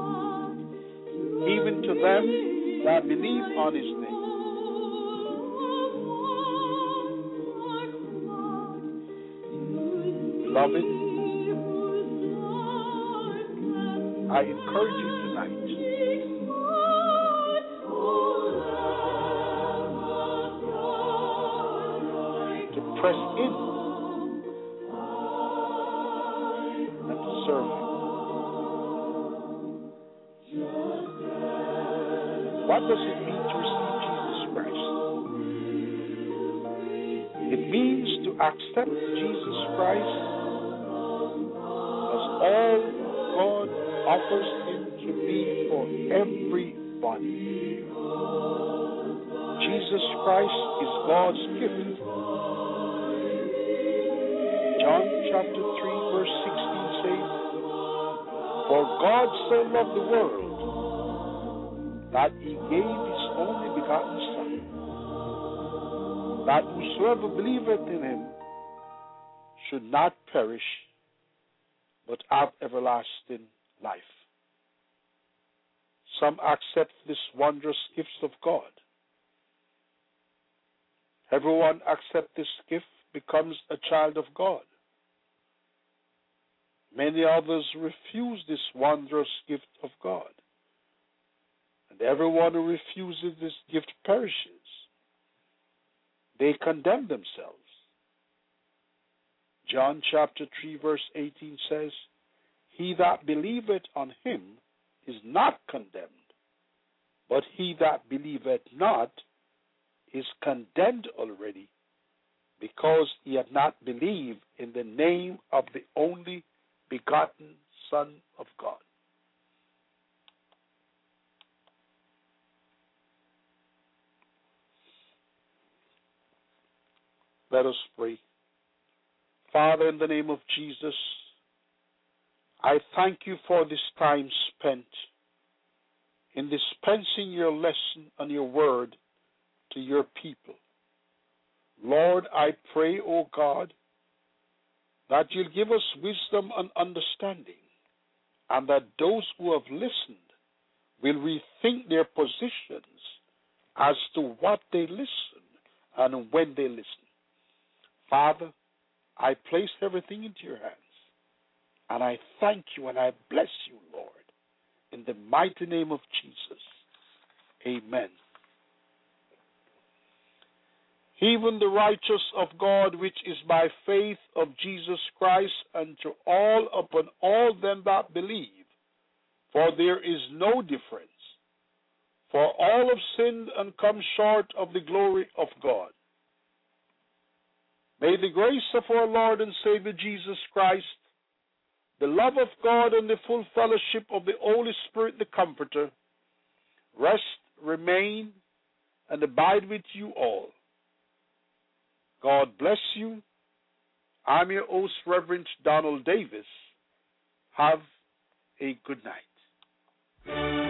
even to them that believe on his name. Beloved, I encourage you tonight to press in and to serve him. What does it mean to receive Jesus Christ? It means to accept Jesus Christ as all God offers him to be for everybody. Jesus Christ is God's gift. John chapter three, verse sixteen says, for God so loved the world that he gave his only begotten Son, that whosoever believeth in him should not perish, but have everlasting life. Some accept this wondrous gift of God. Everyone accept this gift becomes a child of God. Many others refuse this wondrous gift of God. and everyone who refuses this gift perishes. They condemn themselves. John chapter three verse eighteen says, He that believeth on him is not condemned, but he that believeth not is condemned already, because he had not believed in the name of the only begotten Son of God. Let us pray. Father, in the name of Jesus, I thank you for this time spent in dispensing your lesson and your word to your people. Lord, I pray, O God, that you'll give us wisdom and understanding, and that those who have listened will rethink their positions as to what they listen and when they listen. Father, I place everything into your hands, and I thank you and I bless you, Lord, in the mighty name of Jesus. Amen. Even the righteous of God, which is by faith of Jesus Christ, unto all upon all them that believe, for there is no difference. For all have sinned and come short of the glory of God. May the grace of our Lord and Savior Jesus Christ, the love of God, and the full fellowship of the Holy Spirit, the Comforter, rest, remain, and abide with you all. God bless you. I'm your host, Reverend Donald Davis. Have a good night.